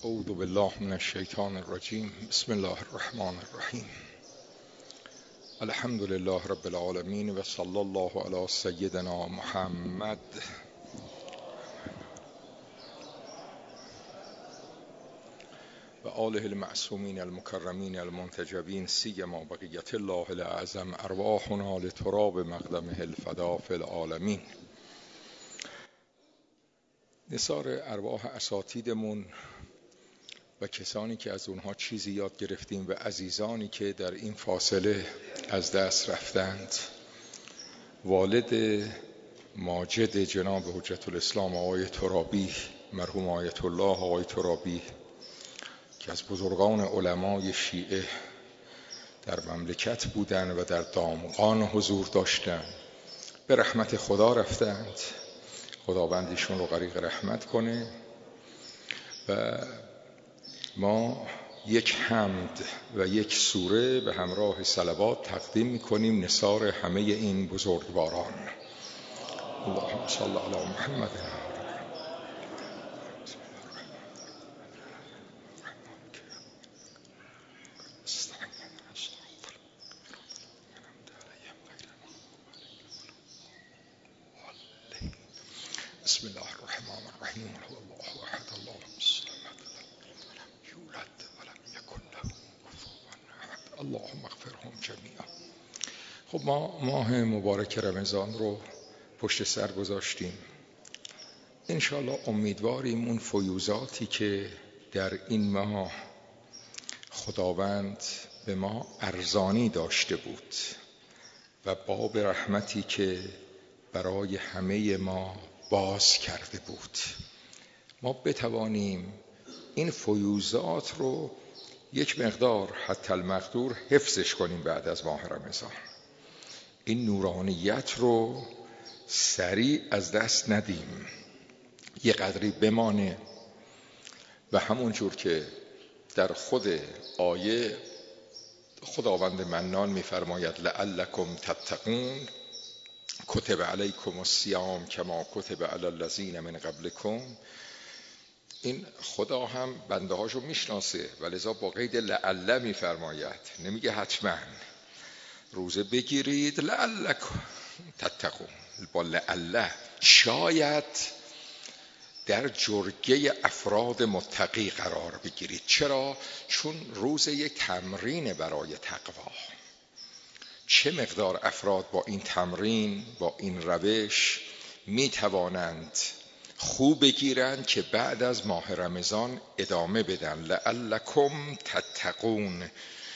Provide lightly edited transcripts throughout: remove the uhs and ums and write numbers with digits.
اعوذ بالله من الشیطان الرجیم. بسم الله الرحمن الرحیم. الحمد لله رب العالمین و صلی الله علی سیدنا محمد و آله المعصومین المکرمین المنتجبین، سیما بقیت الله الاعظم ارواحنا لتراب مقدمه الفدا فی العالمین. نثار ارواح اساتیدمون و کسانی که از اونها چیزی یاد گرفتیم و عزیزانی که در این فاصله از دست رفتند، والد ماجد جناب حجت الاسلام آقای ترابی، مرحوم آیت الله آقای ترابی که از بزرگان علمای شیعه در مملکت بودند و در دامغان حضور داشتند، به رحمت خدا رفتند. خداوند ایشون رو غریق رحمت کنه و ما یک حمد و یک سوره به همراه صلوات تقدیم می‌کنیم نثار همه این بزرگواران. اللهم صل علی محمد. بسم الله الرحمن الرحیم. الله احد الله الصمد لم یولد ولم یکن له کفوا احد. اللهم اغفرهم جمیعا. خب ما ماه مبارک رمضان رو پشت سر گذاشتیم. انشاءالله امیدواریم اون فیوضاتی که در این ماه خداوند به ما ارزانی داشته بود و باب رحمتی که برای همه ما باز کرده بود، ما بتوانیم این فیوضات رو یک مقدار حتی المقدور حفظش کنیم بعد از ماه رمضان. این نورانیت رو سریع از دست ندیم، یه قدری بمانه و همون جور که در خود آیه خداوند منان می‌فرماید لعلکم تتقون کتب علیکم الصیام کما کتب علی الذین من قبلکم. این خدا هم بنده هاشو میشناسه و لذا با قید لعل میفرماید، نمیگه حتما روزه بگیرید لعلکم تتقون، با لعل شاید در جرگه افراد متقی قرار بگیرید. چرا؟ چون روز یک تمرین برای تقوا. چه مقدار افراد با این تمرین، با این روش می توانند خوب بگیرند که بعد از ماه رمضان ادامه بدن. لعلکم تتقون،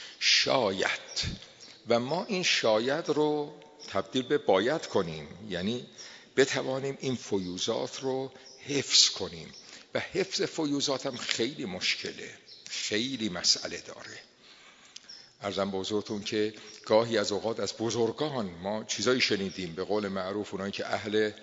شاید. و ما این شاید رو تبدیل به باید کنیم، یعنی بتوانیم این فیوضات رو حفظ کنیم. و حفظ فیوضات هم خیلی مشکله، خیلی مسئله داره. عرضم به حضورتون که گاهی از اوقات از بزرگان ما چیزایی شنیدیم، به قول معروف اونایی که اهل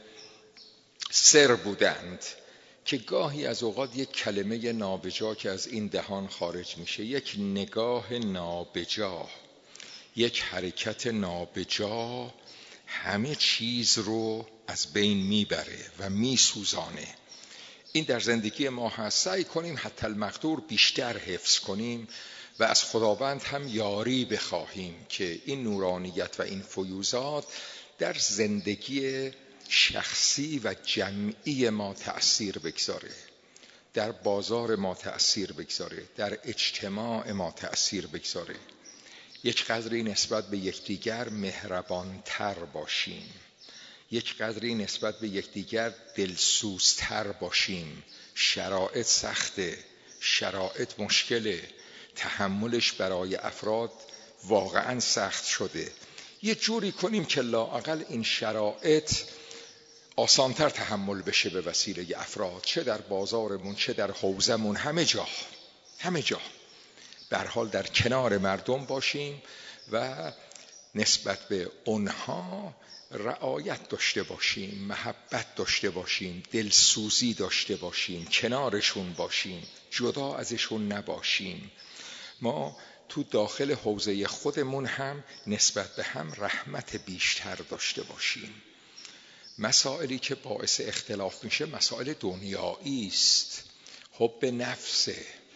سر بودند، که گاهی از اوقات یک کلمه نابجا که از این دهان خارج میشه، یک نگاه نابجا، یک حرکت نابجا، همه چیز رو از بین میبره و میسوزانه. این در زندگی ما هست. سعی کنیم حتی المقدور بیشتر حفظ کنیم و از خداوند هم یاری بخواهیم که این نورانیت و این فیوضات در زندگی شخصی و جمعی ما تأثیر بگذاره، در بازار ما تأثیر بگذاره، در اجتماع ما تأثیر بگذاره. یک قدری نسبت به یکدیگر مهربانتر باشیم، یک قدری نسبت به یکدیگر دلسوزتر باشیم. شرایط سخته، شرایط مشکله، تحملش برای افراد واقعا سخت شده. یه جوری کنیم که لااقل این شرایط آسانتر تحمل بشه به وسیله افراد، چه در بازارمون، چه در حوزمون، همه جا به هر حال در کنار مردم باشیم و نسبت به اونها رعایت داشته باشیم، محبت داشته باشیم، دلسوزی داشته باشیم، کنارشون باشیم، جدا ازشون نباشیم. ما تو داخل حوزه خودمون هم نسبت به هم رحمت بیشتر داشته باشیم. مسائلی که باعث اختلاف میشه مسائل دنیایی است، حب نفسه،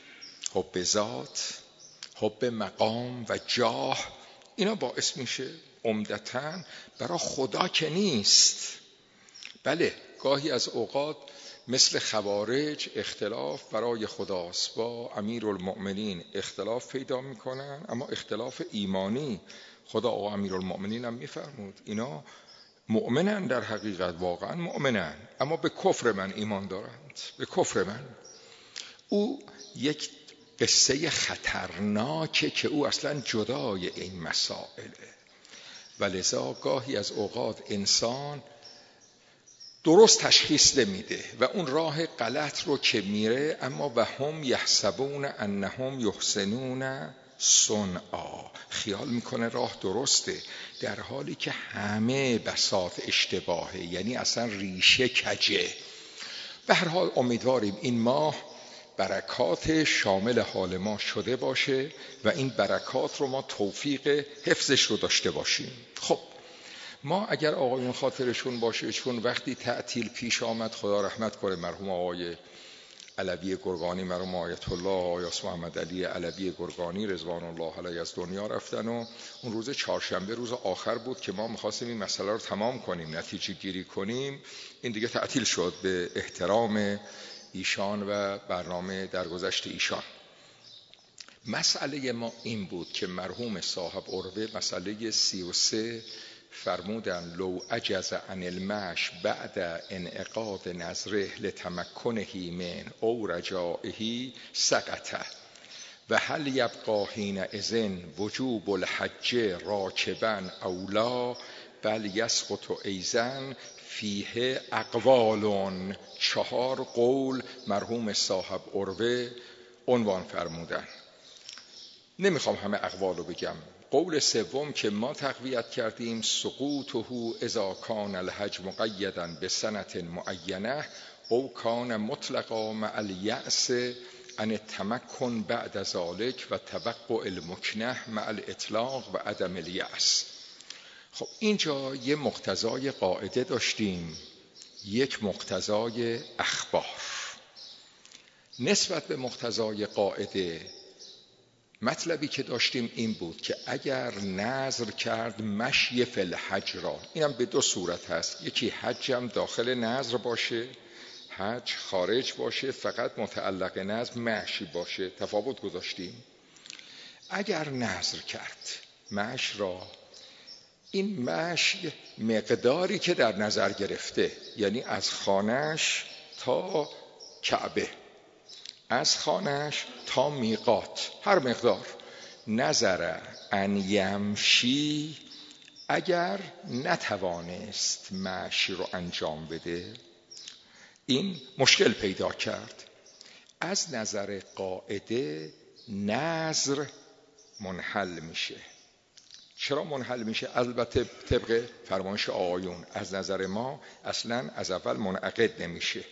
حب ذات، حب مقام و جاه، اینا باعث میشه عمدتاً برای خدا که نیست. بله گاهی از اوقات مثل خوارج اختلاف برای خداست، با امیرالمؤمنین اختلاف پیدا میکنن، اما اختلاف ایمانی. خدا و امیرالمؤمنین هم میفرمود اینا مؤمنن، در حقیقت واقعا مؤمنن، اما به کفر من ایمان دارند، به کفر من. او یک قصه خطرناکه که او اصلا جدای این مسائله، و لذا گاهی از اوقات انسان درست تشخیص نمیده و اون راه غلط رو که میره، اما و هم یحسبون انهم یحسنون صنعا، خیال میکنه راه درسته، در حالی که همه بساط اشتباهه، یعنی اصلا ریشه کجه. به هر حال امیدواریم این ماه برکات شامل حال ما شده باشه و این برکات رو ما توفیق حفظش رو داشته باشیم. خب ما اگر آقایون خاطرشون باشه، چون وقتی تعطیل پیش آمد، خدا رحمت کنه مرحوم آقای علوی گرگانی، مرحوم آیت الله آیاس محمد علی علوی گرگانی رضوان الله علیه از دنیا رفتن، و اون روز چهارشنبه روز آخر بود که ما می‌خواستیم این مسئله رو تمام کنیم، نتیجه گیری کنیم. این دیگه تعطیل شد به احترام ایشان و برنامه درگذشت ایشان. مسئله ما این بود که مرحوم صاحب عروه مسئله 33 فرمودن لو عجز عن المش بعد انعقاد نظره لتمکنه من او رجائه سقطه و هل یبقى حینئذ وجوب الحج راکبا او لا بل یسقط ایضا فیه اقوال. 4 قول مرحوم صاحب عروه عنوان فرمودن. نمیخوام همه اقوال رو بگم. قول سوم که ما تقویت کردیم سقوطه اذا کان الحج مقیدا بسنة معینه او کان مطلقا مع الیأس عن التمکن بعد ذلك و توقع المکنه مع الاطلاق و عدم الیأس. خب اینجا یه مقتضای قاعده داشتیم، یک مقتضای اخبار. نسبت به مقتضای قاعده مطلبی که داشتیم این بود که اگر نذر کرد مشی فی الحج را، اینم به 2 صورت هست، یکی حجم داخل نذر باشه، حج خارج باشه، فقط متعلق نذر مشی باشه، تفاوت گذاشتیم. اگر نذر کرد مش را، این مشی مقداری که در نظر گرفته، یعنی از خانهش تا کعبه، از خانهش تا میقات، هر مقدار، نظر ان یمشی، اگر نتوانست مشی رو انجام بده، این مشکل پیدا کرد. از نظر قاعده نذر منحل میشه. چرا منحل میشه؟ البته طبق فرمایش آقایون، از نظر ما اصلا از اول منعقد نمیشه.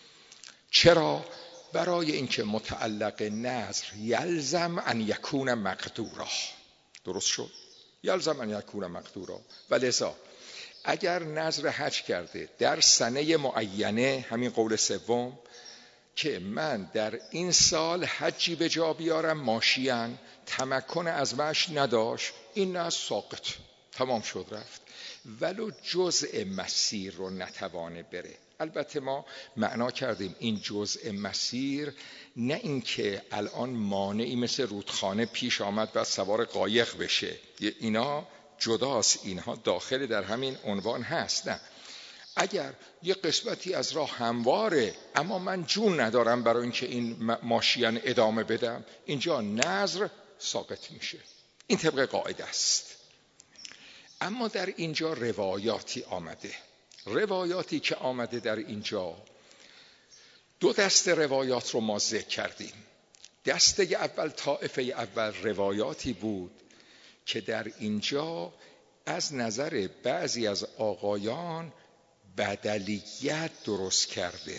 چرا؟ برای اینکه متعلق نذر یلزم ان یکون مقدورا. درست شد؟ یلزم ان یکون مقدورا. و لذا اگر نذر حج کرده در سنه معینه، همین قول سوم، که من در این سال حجی به جا بیارم ماشیان، تمکن از مشی نداشت، این نذر ساقط، تمام شد رفت، ولو جزء مسیر رو نتوانه بره. البته ما معنا کردیم این جزء مسیر، نه اینکه الان مانعی مثل رودخانه پیش آمد و سوار قایق بشه، اینا جداست، اینها داخل در همین عنوان هست. نه، اگر یه قسمتی از راه همواره اما من جون ندارم برای اینکه این ماشیان ادامه بدم، اینجا نذر ساقط میشه. این طبق قاعده است. اما در اینجا روایاتی آمده. روایاتی که آمده در اینجا، 2 دسته روایات رو ما ذکر کردیم. دسته اول، طائفه اول، روایاتی بود که در اینجا از نظر بعضی از آقایان بدلیت درست کرده،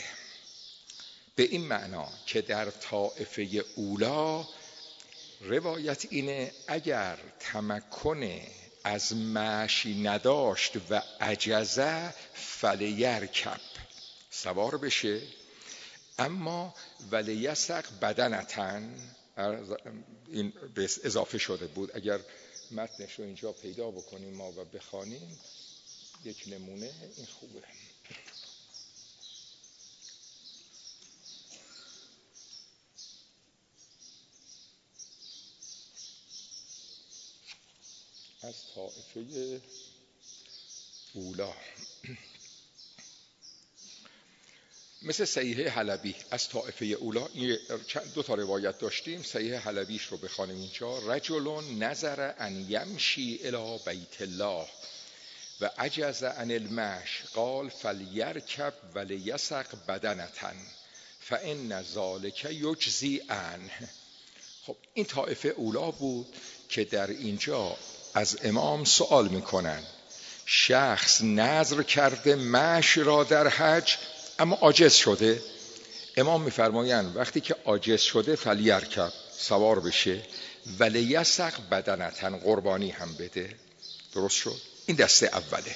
به این معنا که در طائفه اولا روایت اینه اگر تمکن از مشی نداشت و عجزه فلیرکب، سوار بشه، اما ولیسق بدنتن، این به اضافه شده بود. اگر متنش رو اینجا پیدا بکنیم ما و بخوانیم یک نمونه این خوبه. از طائفه اولا مثل صحیح حلبی از طائفه اولا دو تا روایت داشتیم. صحیح حلبیش رو بخوانیم اینجا. رجل نظر ان یمشی الی بیت الله و عجز عن المشی قال فلیرکب ولیسق بدنة فان ذلک یجزی عنه. خب این طائفه اولا بود که در اینجا از امام سوال میکنن شخص نذر کرده مشی را در حج اما عاجز شده. امام میفرمایند وقتی که عاجز شده فلیرکب سوار بشه ولیسق بدنة قربانی هم بده. درست شد؟ این دسته اوله.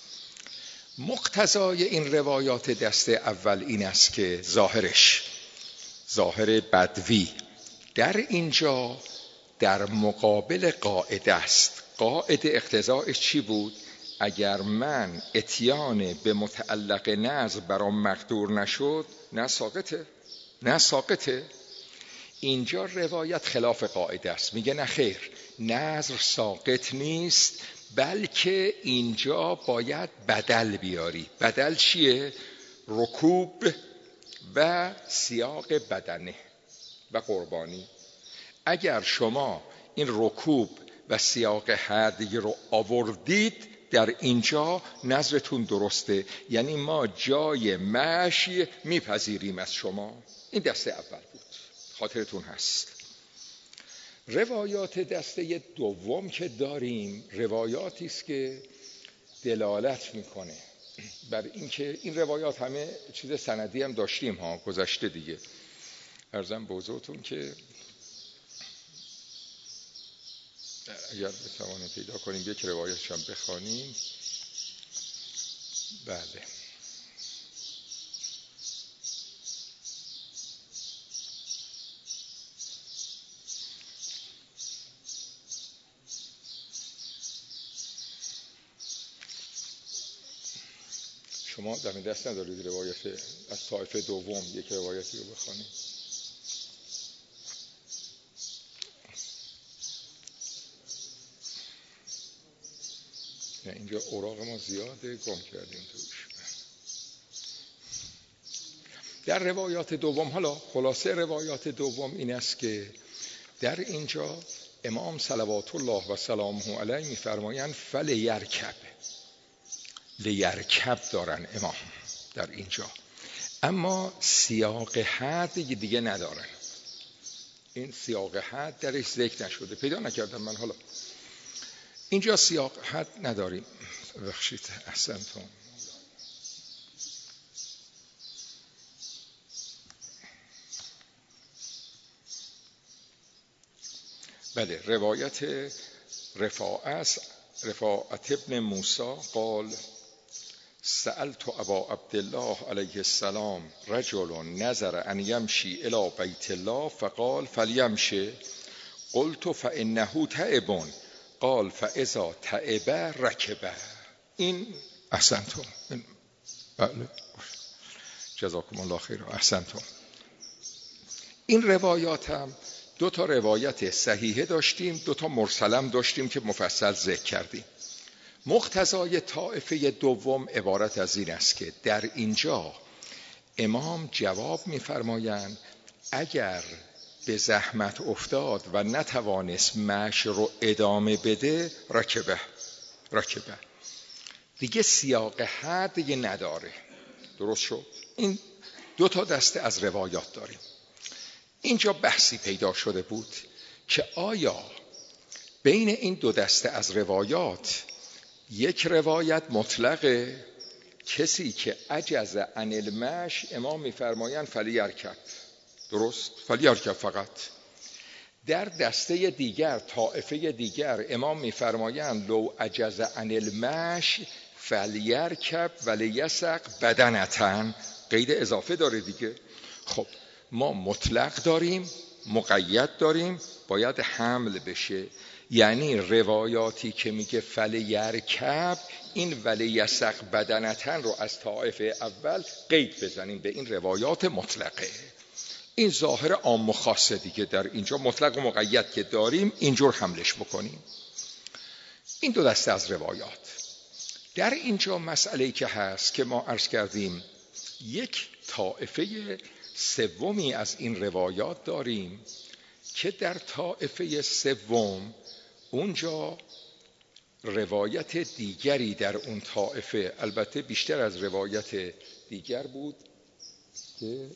مقتضای این روایات دسته اول این است که ظاهر بدوی در اینجا در مقابل قاعده است. قاعده اقتضایش چی بود؟ اگر من اتیان به متعلق نذر برام مقدور نشد نه ساقطه. اینجا روایت خلاف قاعده است. میگه نه خیر، نذر ساقط نیست، بلکه اینجا باید بدل بیاری. بدل چیه؟ رکوب و سیاق بدنه و قربانی. اگر شما این رکوب و سیاق هدی رو آوردید در اینجا نظرتون درسته، یعنی ما جای مشی میپذیریم از شما. این دسته اول بود، خاطرتون هست. روایات دسته دوم که داریم روایاتی است که دلالت میکنه بر اینکه این روایات همه چیز سندی هم داشتیم ها گذشته دیگه. عرضم به حضورتون که اگر بتوانیم پیدا کنیم یک روایتش هم بخوانیم. بله شما در دست ندارید روایت از طائفه دوم یک روایتی رو بخوانید؟ نه اینجا اوراق ما زیاده، گم کردیم توش. در روایات دوم، حالا خلاصه روایات دوم این است که در اینجا امام صلوات الله و سلامه علیه میفرمایند لیرکب دارن امام در اینجا، اما سیاق حد دیگه ندارن. این سیاق حد درش ذکر نشده، پیدا نکردم من. حالا اینجا سیاق حد نداریم. بخشید احسنتون. بله روایت رفاعت ابن موسی قال سألت ابا عبدالله علیه السلام رجل نظر ان یمشی الی بیت الله فقال فلیمشی قلت فانه تعب قال فاذا تعب رکب. این احسنتم. بله جزاکم الله خیر. احسنتم. این روایات هم دو تا روایت صحیحه داشتیم، دو تا مرسلم داشتیم که مفصل ذکر کردیم. مقتضای طائفه دوم عبارت از این است که در اینجا امام جواب می‌فرمایند اگر به زحمت افتاد و نتوانست مشی رو ادامه بده رکبه دیگه سیاق حد دیگه نداره. درست شد؟ این دو تا دسته از روایات داریم. اینجا بحثی پیدا شده بود که آیا بین این دو دسته از روایات یک روایت مطلقه، کسی که عجز عن المشی امام میفرمایند فلیرکب، درست؟ فلیرکب فقط. در دسته دیگر طائفه دیگر امام میفرمایند لو عجز عن المشی فلیرکب ولیسق بدنة، قید اضافه داره دیگه. خب ما مطلق داریم، مقید داریم باید حمل بشه. یعنی روایاتی که میگه فلیرکب، این ولیسق بدنتن رو از طائفه اول قید بزنیم به این روایات مطلقه. این ظاهر عام و خاصه دیگه، در اینجا مطلق و مقید که داریم اینجور حملش بکنیم. این دو دسته از روایات. در اینجا مسئله‌ای که هست که ما عرض کردیم، یک طائفه سومی از این روایات داریم که در طائفه سوم اونجا روایت دیگری در اون طائفه، البته بیشتر از روایت دیگر بود که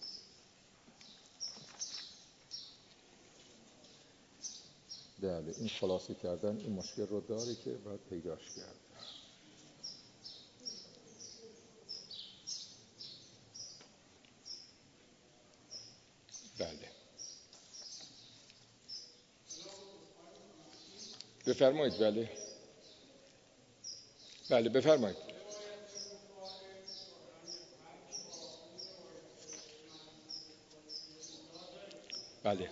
بله این خلاصه کردن این مشکل رو داره که باید پیداش کرد. بله بفرمایید. بله بله بفرمایید. بله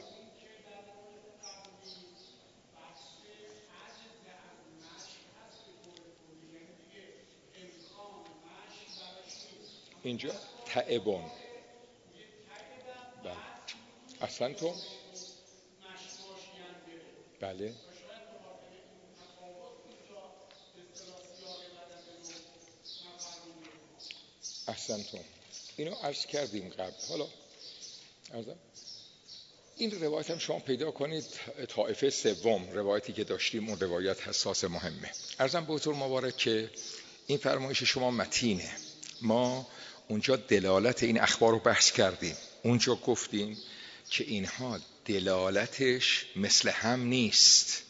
اینجا تعبون. بله احسنتم. بله احسنتم. اینو عرض کردیم قبل. حالا عرضم این روایت هم شما پیدا کنید، طائفه سوم روایتی که داشتیم اون روایت حساس مهمه. عرضم به حضور مبارک که این فرمایش شما متینه. ما اونجا دلالت این اخبار رو بحث کردیم. اونجا گفتیم که اینها دلالتش مثل هم نیست،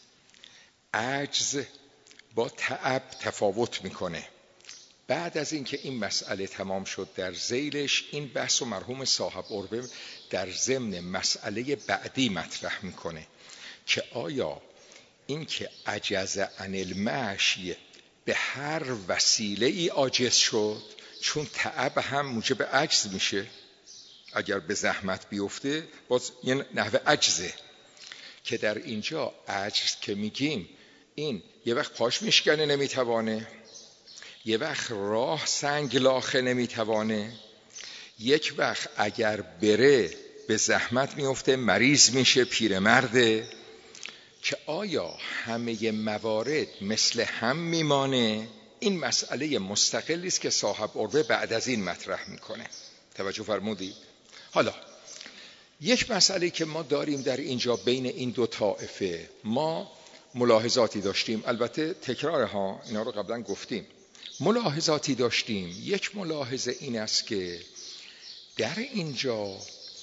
عجز با تعب تفاوت میکنه. بعد از اینکه این مسئله تمام شد در ذیلش این بحث و مرحوم صاحب عربه در ضمن مسئله بعدی مطرح میکنه که آیا این که عجز عن المشی به هر وسیله ای عاجز شد، چون تعب هم موجب عجز میشه، اگر به زحمت بیفته باز یه نحوه عجزه، که در اینجا عجز که میگیم این یه وقت پاش میشکنه نمیتوانه، یه وقت راه سنگلاخه نمیتوانه، یک وقت اگر بره به زحمت میفته مریض میشه پیرمرده، که آیا همه موارد مثل هم میمانه؟ این مسئله مستقلی است که صاحب عربه بعد از این مطرح میکنه. توجه فرمودید؟ حالا یک مسئله که ما داریم در اینجا بین این دو طائفه، ما ملاحظاتی داشتیم، البته تکرارها اینا رو قبلا گفتیم، ملاحظاتی داشتیم. یک ملاحظه این است که در اینجا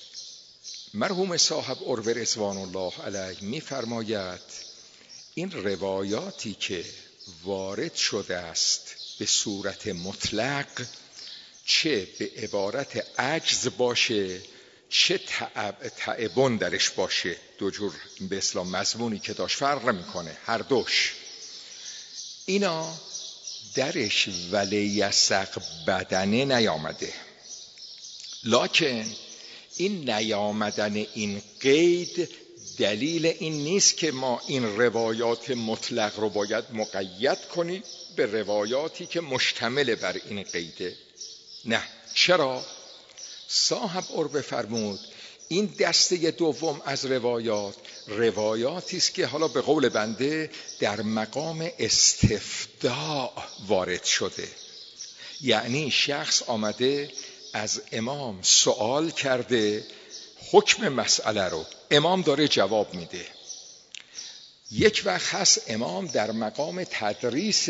مرحوم صاحب عربه رضوان الله علیه می‌فرماید این روایاتی که وارد شده است به صورت مطلق، چه به عبارت عجز باشه چه تعبون درش باشه، دو جور به اسلام مضمونی که داشت فرق میکنه، هر دوش اینا درش ولیسق بدنه نیامده. لکن این نیامدن این قید دلیل این نیست که ما این روایات مطلق رو باید مقید کنیم به روایاتی که مشتمل بر این قیده. نه. چرا؟ صاحب عربه فرمود این دسته دوم از روایاتی است که حالا به قول بنده در مقام استفداء وارد شده. یعنی شخص آمده از امام سوال کرده حکم مسئله رو، امام داره جواب میده. یک وقت هست امام در مقام تدریس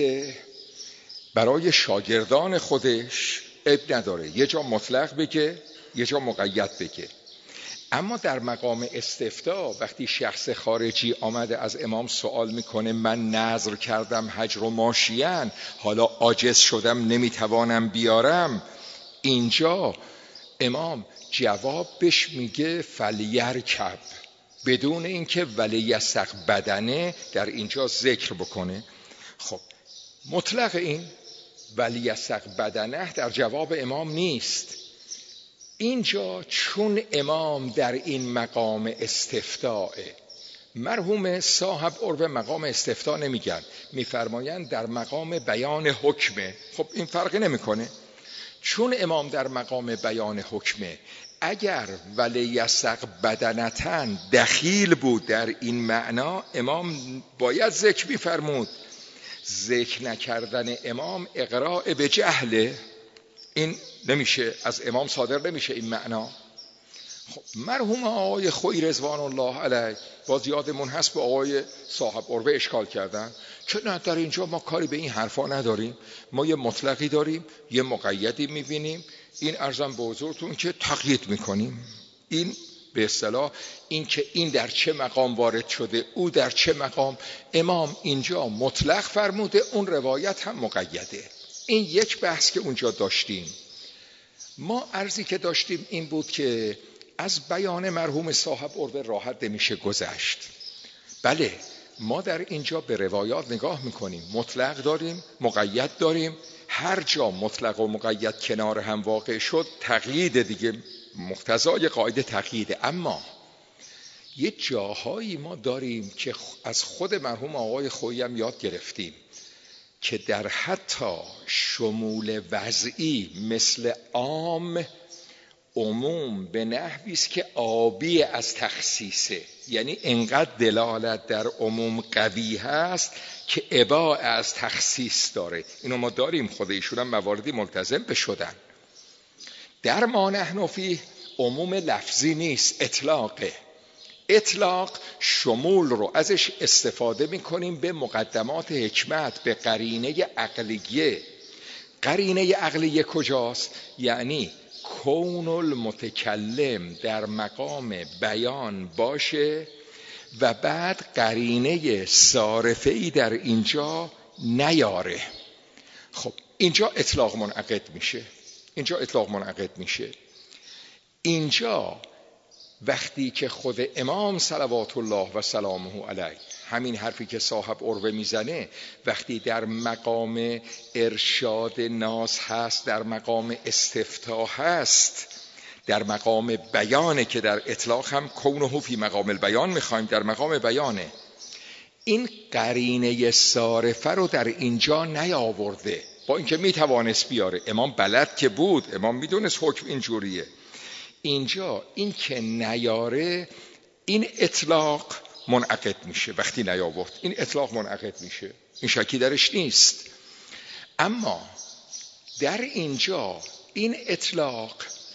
برای شاگردان خودش، عیب نداره یه جا مطلق بگه یه جا مقید بگه. اما در مقام استفتاء وقتی شخص خارجی آمده از امام سوال میکنه من نذر کردم هجر و ماشیان، حالا عاجز شدم نمیتوانم بیارم، اینجا امام جواب بهش میگه فلیرکب، بدون اینکه ولیسق بدنه در اینجا ذکر بکنه. خب مطلق این ولیسق بدنه در جواب امام نیست. اینجا چون امام در این مقام استفتاءه، مرحوم صاحب عرب مقام استفتاء نمیگن، میفرمایند در مقام بیان حکمه. خب این فرقی نمیکنه. چون امام در مقام بیان حکمه، اگر ولیسق بدنتن دخیل بود در این معنا، امام باید ذکر میفرمود. ذکر نکردن امام اقراء به جهله، این نمیشه، از امام صادر نمیشه این معنا. خب مرحوم آقای خویی رضوان الله علیه، باز یادمون هست به آقای صاحب عربه اشکال کردن که نه در اینجا ما کاری به این حرفا نداریم، ما یه مطلقی داریم یه مقیدی میبینیم، این ارزم به حضورتون که تقیید میکنیم. این به اصطلاح این که این در چه مقام وارد شده، او در چه مقام، امام اینجا مطلق فرموده، اون روایت هم مقیده. این یک بحث که اونجا داشتیم. ما عرضی که داشتیم این بود که از بیان مرحوم صاحب عربه راحت نمیشه گذشت. بله ما در اینجا به روایات نگاه میکنیم، مطلق داریم مقید داریم، هر جا مطلق و مقید کنار هم واقع شد تقیید دیگه، مقتضای قاعده تقییده. اما یه جاهایی ما داریم که از خود مرحوم آقای خویی هم یاد گرفتیم که در حتی شمول وضعی مثل عام، عموم به نحوی است که عابی از تخصیصه، یعنی انقدر دلالت در عموم قوی هست که اباء از تخصیص داره. اینو ما داریم، خود ایشون هم مواردی ملتزم بشدن. در ما نحن فیه عموم لفظی نیست، اطلاقه. اطلاق شمول رو ازش استفاده میکنیم به مقدمات حکمت، به قرینه عقلیه. قرینه عقلیه کجاست؟ یعنی کون المتکلم در مقام بیان باشه و بعد قرینه صارفه‌ای در اینجا نیاره. خب اینجا اطلاق منعقد میشه، اینجا اطلاق منعقد میشه. اینجا وقتی که خود امام صلوات الله و سلامه علیه، همین حرفی که صاحب عربه میزنه، وقتی در مقام ارشاد ناس هست، در مقام استفتاء هست، در مقام بیانه که در اطلاق هم کونه فی مقام البیان میخوایم، در مقام بیانه، این قرینه صارفه رو در اینجا نیاورده، با اینکه میتوانست بیاره. امام بلد که بود، امام میدونست حکم اینجوریه. اینجا این که نیاره، این اطلاق منعقد میشه. وقتی نیاورد این اطلاق منعقد میشه، این شکی درش نیست. اما در اینجا این اطلاق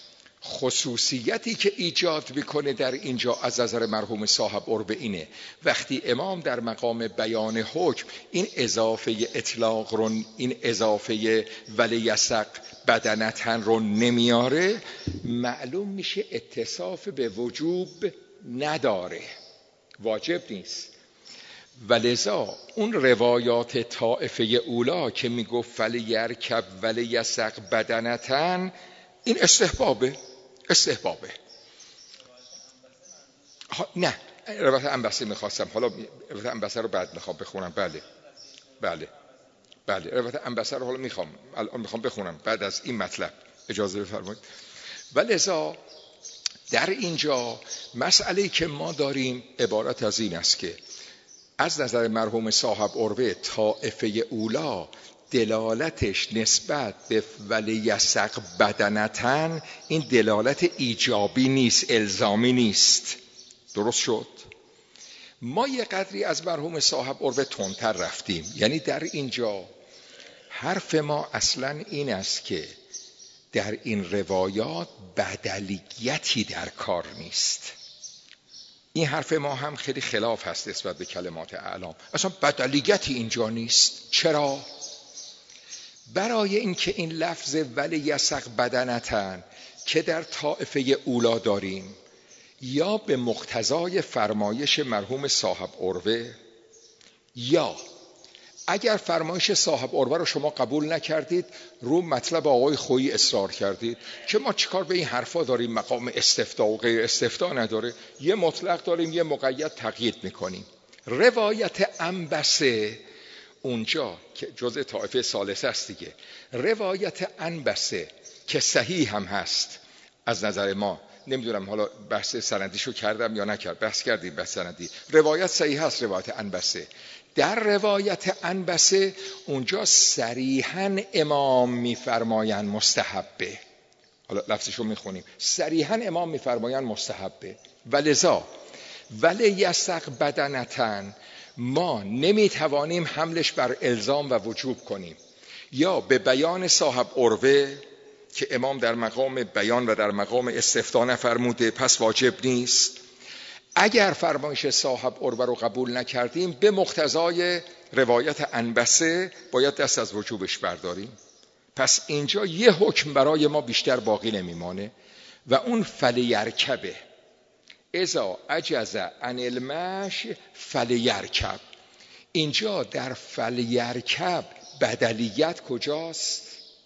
خصوصیتی که ایجاد میکنه در اینجا از نظر مرحوم صاحب عربه اینه، وقتی امام در مقام بیان حکم این اضافه اطلاق رو، این اضافه ولیسق بدنتن رو نمیاره، معلوم میشه اتصاف به وجوب نداره، واجب نیست. ولذا اون روایات طائفه اولا که میگفت فلیرکب ولیسق بدنتن، این استحبابه. نه روایت انبسه میخواستم، حالا روایت انبسه رو بعد میخوام بخونم. بله روایت انبسه رو حالا الان میخوام بخونم بعد از این مطلب، اجازه بفرمایید. ولذا در اینجا مسئله‌ای که ما داریم عبارت از این است که از نظر مرحوم صاحب عربه طائفه اولا دلالتش نسبت به ولیسق بدنتن این دلالت ایجابی نیست، الزامی نیست. درست شد؟ ما یه قدری از مرحوم صاحب عربه تندتر رفتیم. یعنی در اینجا حرف ما اصلا این است که در این روایات بدلیتی در کار نیست. این حرف ما هم خیلی خلاف هست نسبت به کلمات اعلام. اصلا بدلیتی اینجا نیست. چرا؟ برای اینکه این لفظ ولیسق بدنتن که در طائفه اولا داریم، یا به مقتضای فرمایش مرحوم صاحب عروه، یا اگر فرمایش صاحب عروه رو شما قبول نکردید، رو مطلب آقای خویی اصرار کردید که ما چیکار به این حرفا داریم، مقام استفتاء و غیر استفتاء نداره، یه مطلق داریم یه مقید تقیید میکنیم. روایت انبسه اونجا که جزء طائفه ثالثه است دیگه، روایت انبسه که صحیح هم هست، از نظر ما. نمیدونم حالا بحث سندیشو کردم یا نکرد. بحث کردیم بحث سندی. روایت صحیح هست، روایت عنبسه. در روایت عنبسه اونجا صریحاً امام میفرمایند مستحبه. حالا لفظشو میخونیم، صریحاً امام میفرمایند مستحبه. ولذا یسق بدنتن، ما نمیتوانیم حملش بر الزام و وجوب کنیم، یا به بیان صاحب عروه که امام در مقام بیان و در مقام استفتاء نفرموده پس واجب نیست. اگر فرمایش صاحب عروه رو قبول نکردیم به مقتضای روایت عنبسه باید دست از وجوبش برداریم. پس اینجا یه حکم برای ما بیشتر باقی نمیمانه و اون فلیرکبه. اذا عجز عن المشی فلیرکب. اینجا در فلیرکب بدلیت کجاست؟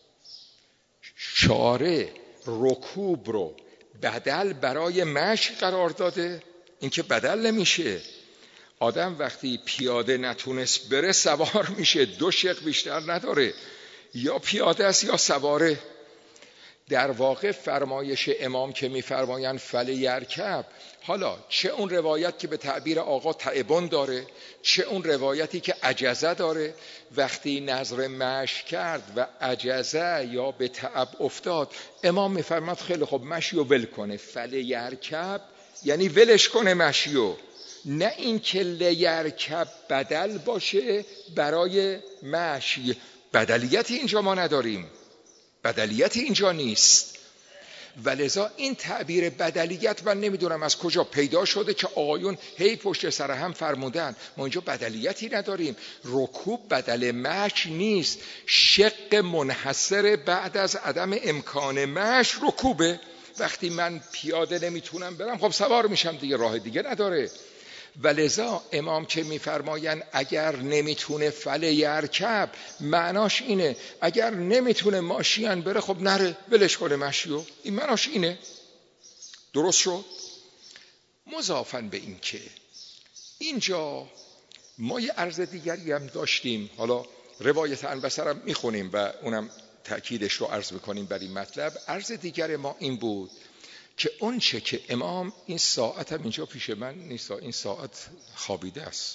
شارع رکوب رو بدل برای مشی قرار داده. این که بدل نمیشه. آدم وقتی پیاده نتونست بره سوار میشه، 2 شق بیشتر نداره، یا پیاده است یا سواره. در واقع فرمایش امام که میفرمایند فلیرکب، حالا چه اون روایت که به تعبیر آقا تعبون داره، چه اون روایتی که عجزه داره، وقتی نظر مشی کرد و عجزه یا به تعب افتاد، امام میفرماد خیلی خب مشیو ول کنه. فلیرکب یعنی ولش کنه مشیو، نه این که لیرکب بدل باشه برای مشی. بدلیتی اینجا ما نداریم، بدلیتی اینجا نیست. ولذا این تعبیر بدلیت من نمیدونم از کجا پیدا شده که آقایون هی پشت سر هم فرمودن. ما اینجا بدلیتی نداریم. رکوب بدل مشی نیست. شق منحصر بعد از عدم امکان مشی رکوبه. وقتی من پیاده نمیتونم برم خب سوار میشم دیگه، راه دیگه نداره. ولذا امام که میفرماین اگر نمیتونه فلیرکب، معناش اینه اگر نمیتونه ماشین بره خب نره، ولش کنه مشیو. این معناش اینه. درست شد؟ مضافاً به این که اینجا ما یه عرض دیگری هم داشتیم، حالا روایت عنبسه رو میخونیم و اونم تأکیدش رو عرض میکنیم بر این مطلب. عرض دیگر ما این بود که اون چه که امام، این ساعت هم اینجا پیش من نیست، این ساعت خوابیده است.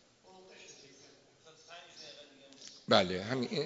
بله همین.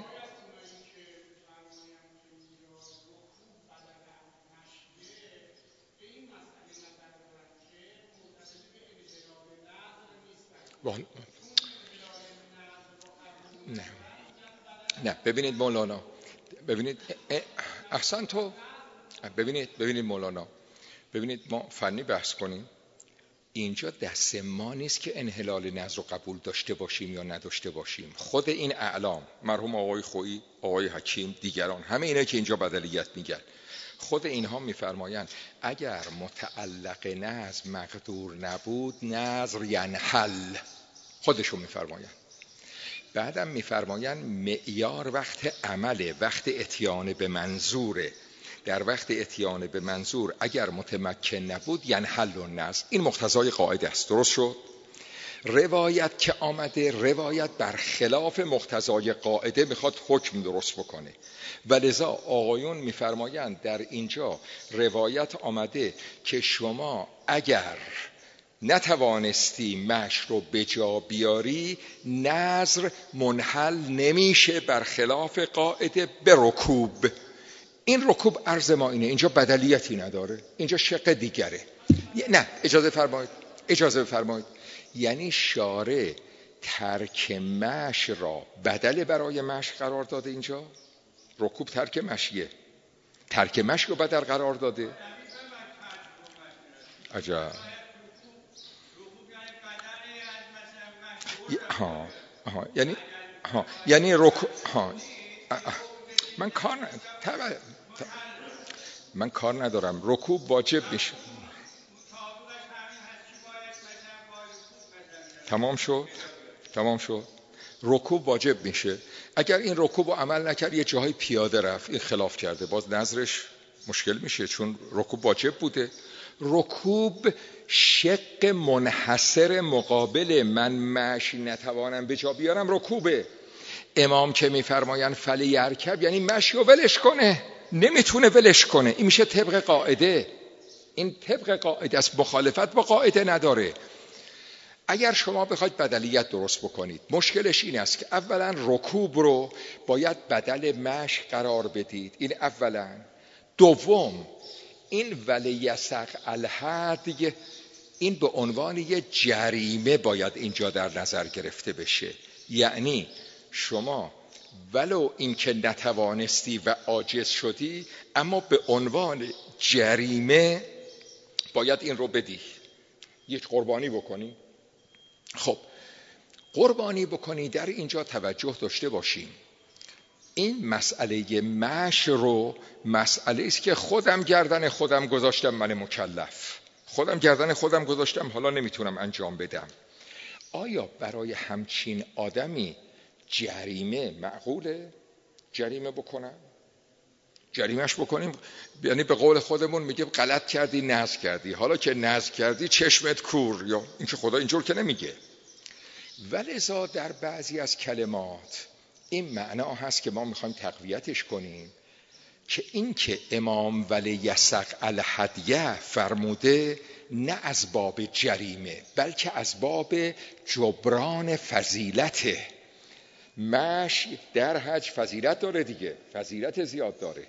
نه ببینید مولانا، ببینید احسن تو، ببینید مولانا، ببینید ما فنی بحث کنیم. اینجا دست ما نیست که انحلال نظر رو قبول داشته باشیم یا نداشته باشیم. خود این اعلام، مرحوم آقای خویی، آقای حکیم، دیگران، همه اینا که اینجا بدلیت میگن، خود اینها میفرمایند اگر متعلق نظر مقدور نبود نظر ینحل. خودشون میفرمایند. بعدم میفرمایند معیار وقت عمله، وقت اتیان به منظوره. در وقت اتیان به منظور اگر متمکن نبود ینحل النظر. این مقتضای قاعده است. درست شد؟ روایت که آمده، روایت بر خلاف مقتضای قاعده میخواد حکم درست بکنه. ولذا آقایون میفرمایند در اینجا روایت آمده که شما اگر نتوانستی مشی رو به جا بیاری، نظر منحل نمیشه بر خلاف قاعده به رکوب. این رکوب عرض ما اینه، اینجا بدلیتی نداره، اینجا شق دیگره. نه اجازه بفرمایید. یعنی شارع ترک مشی را بدل برای مشی قرار داده. اینجا رکوب ترک مشیه، ترک مشی رو بدل قرار داده. عجب. یعنی رکوب من کار ندارم. رکوب واجب میشه. تمام شد. رکوب واجب میشه. اگر این رکوب رو عمل نکرد، یه جاهای پیاده رفت، این خلاف کرده، باز نظرش مشکل میشه، چون رکوب واجب بوده. رکوب شق منحصر مقابل من مشی نتوانم به جا بیارم رکوبه. امام که میفرمایند فلیرکب یعنی مشی رو ولش کنه، نمیتونه ولش کنه. این میشه طبق قاعده. این طبق قاعده است، مخالفت با قاعده نداره. اگر شما بخواید بدلیت درست بکنید، مشکلش این است که اولا رکوب رو باید بدل مشی قرار بدید، این اولا. دوم، این ولیسق الهدی، این به عنوان یه جریمه باید اینجا در نظر گرفته بشه. یعنی شما ولو اینکه نتوانستی و عاجز شدی، اما به عنوان جریمه باید این رو بدی، یک قربانی بکنی. خب قربانی بکنی، در اینجا توجه داشته باشیم. این مسئله مشی رو مسئله است که خودم گردن خودم گذاشتم، من مکلف خودم گردن خودم گذاشتم، حالا نمیتونم انجام بدم. آیا برای همچین آدمی جریمه معقوله؟ جریمه بکنم؟ جریمش بکنیم؟ یعنی به قول خودمون میگه غلط کردی نذر کردی، حالا که نذر کردی چشمت کور، یا این که خدا اینجور که نمیگه. ولذا در بعضی از کلمات این معنا هست که ما میخوایم تقویتش کنیم، که این که امام ولیسق الهدیه فرموده نه از باب جریمه، بلکه از باب جبران فضیلته. مشی در حج فضیلت داره دیگه، فضیلت زیاد داره.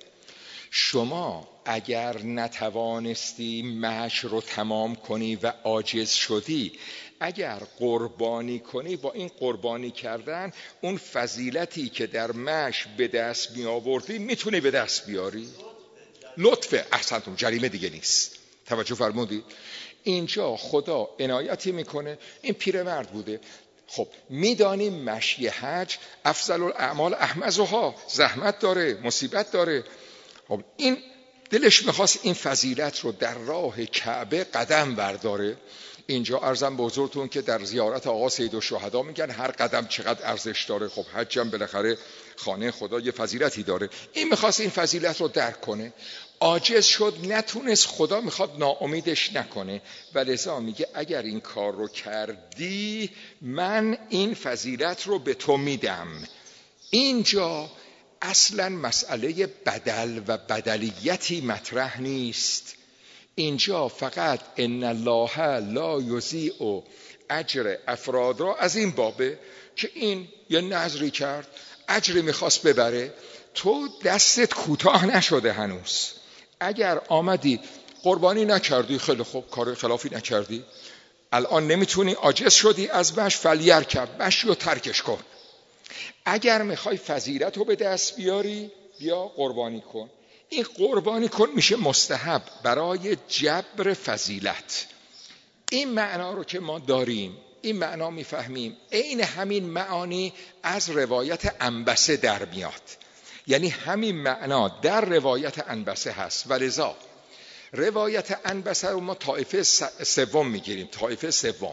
شما اگر نتوانستی مشی رو تمام کنی و عاجز شدی، اگر قربانی کنی، با این قربانی کردن اون فضیلتی که در مشی به دست می آوردی میتونی به دست بیاری. لطفه، احسنتون، جریمه دیگه نیست. توجه فرمودید؟ اینجا خدا عنایتی میکنه. این پیرمرد بوده، خب میدانیم مشی حج افضل الاعمال احمزها، زحمت داره، مصیبت داره. خب این دلش میخواست این فضیلت رو در راه کعبه قدم برداره. اینجا عرضم به حضورتون که در زیارت آقا سیدالشهدا میگن هر قدم چقدر ارزش داره. خب حجم بالاخره خانه خدا یه فضیلتی داره. این میخواست این فضیلت رو درک کنه، عاجز شد، نتونست. خدا میخواد ناامیدش نکنه، ولذا میگه اگر این کار رو کردی من این فضیلت رو به تو میدم. اینجا اصلا مسئله بدل و بدلیتی مطرح نیست. اینجا فقط ان الله لا یضیع اجر افراد را از این بابه که این یه نذری کرد، اجری میخواست ببره، تو دستت کوتاه نشده هنوز. اگر آمدی قربانی نکردی، خیلی خوب، کار خلافی نکردی، الان نمیتونی، عاجز شدی از مشی، فلیرکب، مشی رو ترکش کن. اگر میخوای فضیلت رو به دست بیاری، بیا قربانی کن. این قربانی کن میشه مستحب برای جبر فضیلت. این معنا رو که ما داریم، این معنا میفهمیم، عین همین معانی از روایت عنبسه در میاد. یعنی همین معنا در روایت عنبسه هست. ولذا روایت عنبسه رو ما طایفه سوم میگیریم. طایفه سوم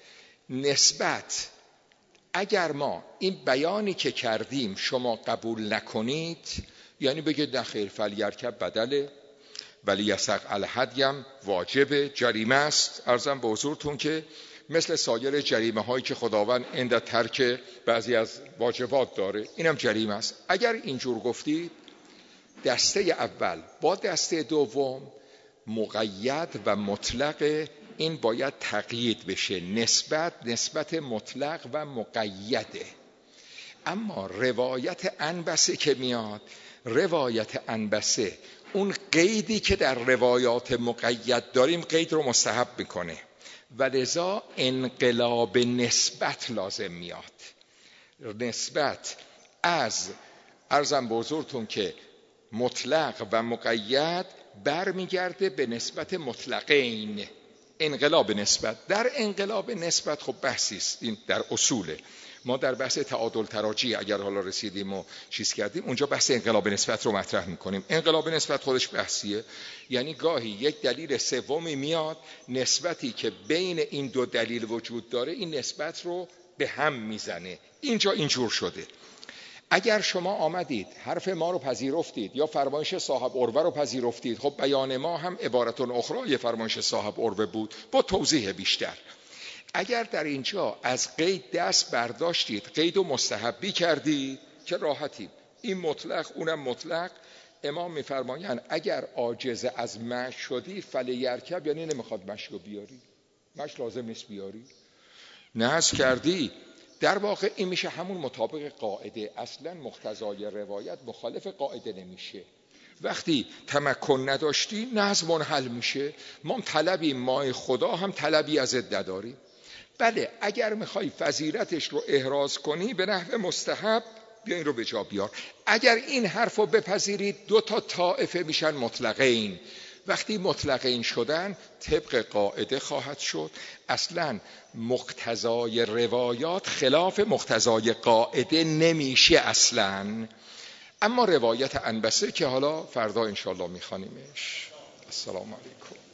نسبت، اگر ما این بیانی که کردیم شما قبول نکنید، یعنی بگید نخیر، فلیرکب بدله، ولیسق الهدیم واجب، جریمه است. عرضم به حضورتون که مثل سایر جریمه هایی که خداوند عند ترک بعضی از واجبات داره، اینم جریمه است. اگر اینجور گفتید، دسته اول با دسته دوم مقید و مطلق، این باید تقیید بشه. نسبت مطلق و مقیده. اما روایت عنبسه که میاد، روایت عنبسه اون قیدی که در روایات مقید داریم قید رو مستحب میکنه، ولذا انقلاب نسبت لازم میاد. نسبت از عرضم به حضورتون که مطلق و مقید برمیگرده به نسبت مطلقین. انقلاب نسبت، در انقلاب نسبت خب بحثی است، این در اصوله. ما در بحث تعادل تراجی اگر حالا رسیدیم و چیز کردیم، اونجا بحث انقلاب نسبت رو مطرح میکنیم. انقلاب نسبت خودش بحثیه، یعنی گاهی یک دلیل سومی میاد، نسبتی که بین این دو دلیل وجود داره این نسبت رو به هم میزنه. اینجا اینجور شده. اگر شما آمدید حرف ما رو پذیرفتید یا فرمایش صاحب عروه رو پذیرفتید، خب بیان ما هم عبارت اخرى یه فرمایش صاحب عروه بود با توضیح بیشتر. اگر در اینجا از قید دست برداشتید، قید و مستحبی کردید، که راحتیم، این مطلق اونم مطلق، امام میفرمایند اگر عاجز از مشی شدی فلیرکب، یعنی نمیخواد مشی رو بیاری، مشی لازم نیست بیاری، نذر کردی. در واقع این میشه همون مطابق قاعده. اصلا مقتضای روایت مخالف قاعده نمیشه. وقتی تمکن نداشتی نذر منحل میشه. ما طلبی مای خدا هم طلبی ازت نداریم. بله اگر میخوای فضیلتش رو احراز کنی به نحو مستحب بیا این رو به جا بیار. اگر این حرف رو بپذیرید 2 طائفه میشن مطلقین. وقتی مطلقین شدن طبق قاعده خواهد شد. اصلا مقتضای روایات خلاف مقتضای قاعده نمیشه اصلا. اما روایت عنبسه که حالا فردا انشاءالله میخوانیمش. السلام علیکم.